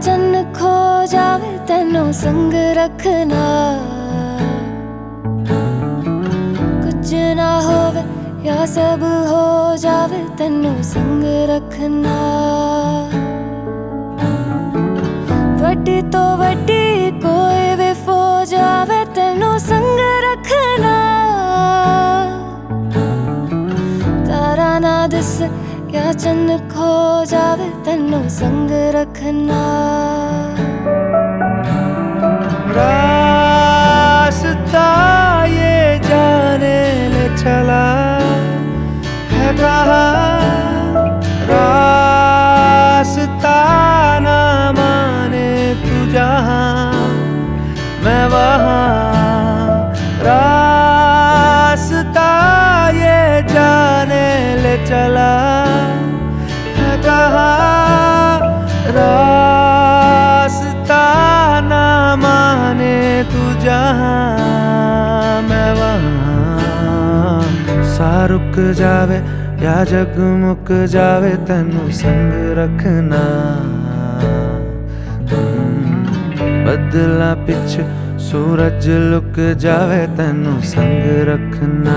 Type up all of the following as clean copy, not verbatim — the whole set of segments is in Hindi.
चन्न खो जावे तेनों संग रखना, कुछ ना होवे या सब हो जावे तेनों संग रखना। वड्डी तो वड्डी कोई भी फौज आवे तेनों संग रखना, तारा ना दिस या चन्न खो जावे तेनों संग रखना। रास्ता ये जाने ले चला है कहाँ, रास्ता ना माने तू जहाँ मैं वहाँ। रास्ता ये जाने ले चला है कहाँ, रास्ता ना माने तू जहाँ मैं वहाँ। सा रुक जावे या जग मुक जावे तेनों संग रखना, बदला पिछ सूरज लुक जावे तेनों संग रखना।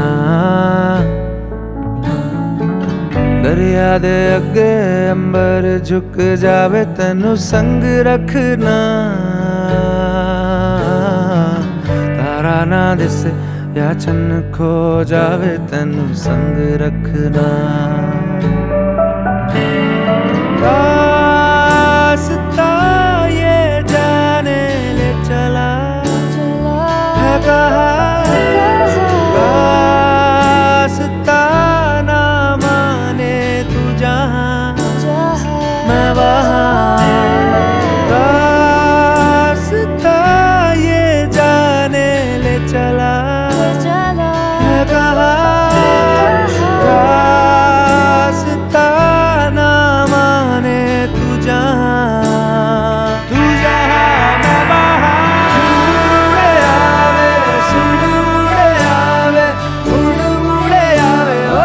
दरिया दे अगे अंबर झुक जावे तेनों संग रखना, तारा ना दिसे या चन्न खो जावे तेनों संग रखना। रास्ता ये जाने ले चला है कहाँ, रास्ता ना माने तू जहाँ मैं वहाँ। रास्ता ये जाने ले चला है कहाँ, रास्ता ना माने तू जहाँ मैं वहाँ। मुड़े आवे सुन मुड़े आवे उड़ मुड़े आवे ओ,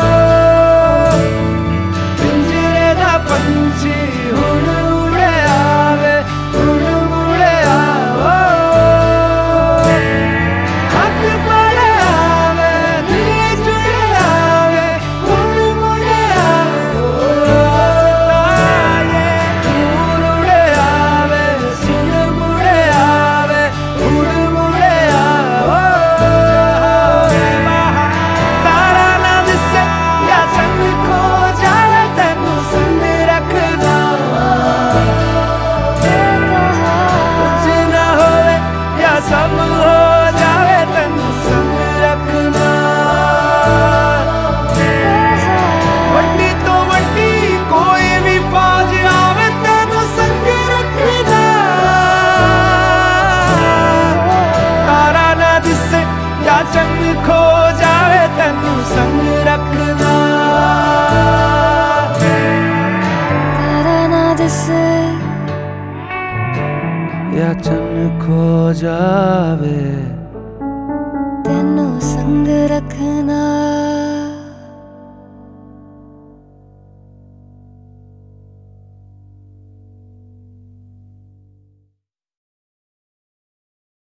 पिंजरे दा पंछी हुण मुड़े आवे उड़ मुड़े आवे ओ, हाथ फड़े आवे दिल जुड़े आवे उड़ मुड़े आवे ओ। रास्ता ये दूर उड़े आवे सुन मुड़े आवे उड़ मुड़े आवे ओ। तारा ना दिसे या चन्न खो जावे तेनों संग रखना, कुछ ना होवे या सब हो जावे तेनों संग रखना। वड्डी तो वड्डी कोई भी फौज आवे तेनों संग रखना, तारा ना दिसे या चन्न खो जावे तेनों संग रखना। तारा ना दिसे या चन्न खो जावे